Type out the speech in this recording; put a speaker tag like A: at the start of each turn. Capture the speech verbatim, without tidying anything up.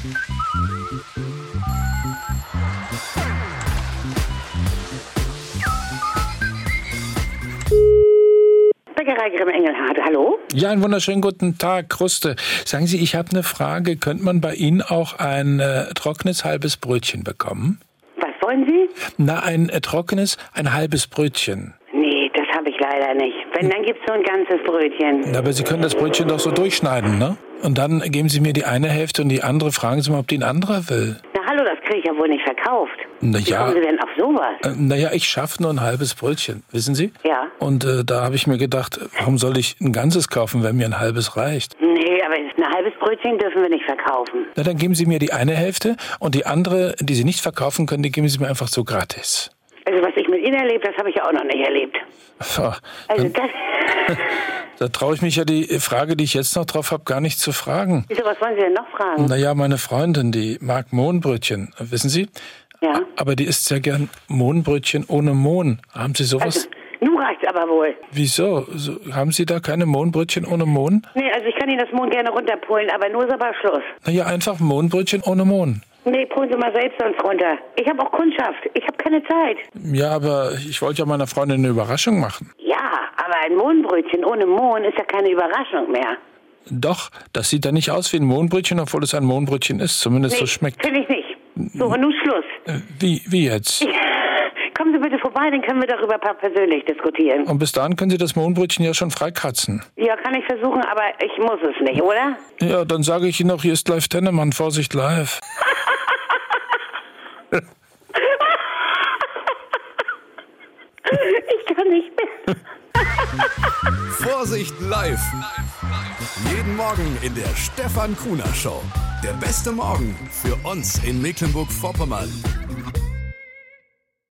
A: Bäckerei Grimm Engelhardt, hallo?
B: Ja, einen wunderschönen guten Tag, Kruste. Sagen Sie, ich habe eine Frage. Könnte man bei Ihnen auch ein äh, trockenes halbes Brötchen bekommen?
A: Was wollen Sie?
B: Na, ein äh, trockenes, ein halbes Brötchen.
A: Nee, das habe ich leider nicht. Wenn, dann gibt's so ein ganzes Brötchen.
B: Aber Sie können das Brötchen doch so durchschneiden, ne? Und dann geben Sie mir die eine Hälfte und die andere, fragen Sie mal, ob die ein anderer will.
A: Na hallo, das kriege ich ja wohl nicht verkauft.
B: Na
A: Wie
B: ja.
A: kommen Sie denn auf sowas?
B: Äh, naja, ich schaffe nur ein halbes Brötchen, wissen Sie?
A: Ja.
B: Und äh, da habe ich mir gedacht, warum soll ich ein ganzes kaufen, wenn mir ein halbes reicht?
A: Nee, aber ein halbes Brötchen dürfen wir nicht verkaufen.
B: Na, dann geben Sie mir die eine Hälfte und die andere, die Sie nicht verkaufen können, die geben Sie mir einfach so gratis.
A: Also was ich mit Ihnen erlebt, das habe ich ja auch noch nicht erlebt.
B: So,
A: Also
B: dann,
A: das...
B: da traue ich mich ja die Frage, die ich jetzt noch drauf habe, gar nicht zu fragen.
A: Wieso, was wollen Sie denn noch fragen?
B: Naja, meine Freundin, die mag Mohnbrötchen, wissen Sie?
A: Ja.
B: Aber die isst sehr gern Mohnbrötchen ohne Mohn. Haben Sie sowas?
A: Also, nun reicht's aber wohl.
B: Wieso? So, haben Sie da keine Mohnbrötchen ohne Mohn?
A: Nee, also ich kann Ihnen das Mohn gerne runterpolen, aber nur ist aber Schluss.
B: Naja, einfach Mohnbrötchen ohne Mohn.
A: Nee, polen Sie mal selbst sonst runter. Ich habe auch Kundschaft. Ich habe keine Zeit.
B: Ja, aber ich wollte ja meiner Freundin eine Überraschung machen.
A: Ja, aber ein Mohnbrötchen ohne Mohn ist ja keine Überraschung mehr.
B: Doch, das sieht ja nicht aus wie ein Mohnbrötchen, obwohl es ein Mohnbrötchen ist. Zumindest
A: Nee,
B: so schmeckt.
A: finde ich nicht. So, und nun Schluss.
B: Äh, wie, wie jetzt?
A: Kommen Sie bitte vorbei, dann können wir darüber persönlich diskutieren.
B: Und bis dahin können Sie das Mohnbrötchen ja schon freikratzen.
A: Ja, kann ich versuchen, aber ich muss es nicht, oder?
B: Ja, dann sage ich Ihnen noch, hier ist live Tennemann, Vorsicht live.
A: Ich kann nicht mehr.
C: Vorsicht live. Jeden Morgen in der Stefan Kuhner Show. Der beste Morgen für uns in Mecklenburg-Vorpommern.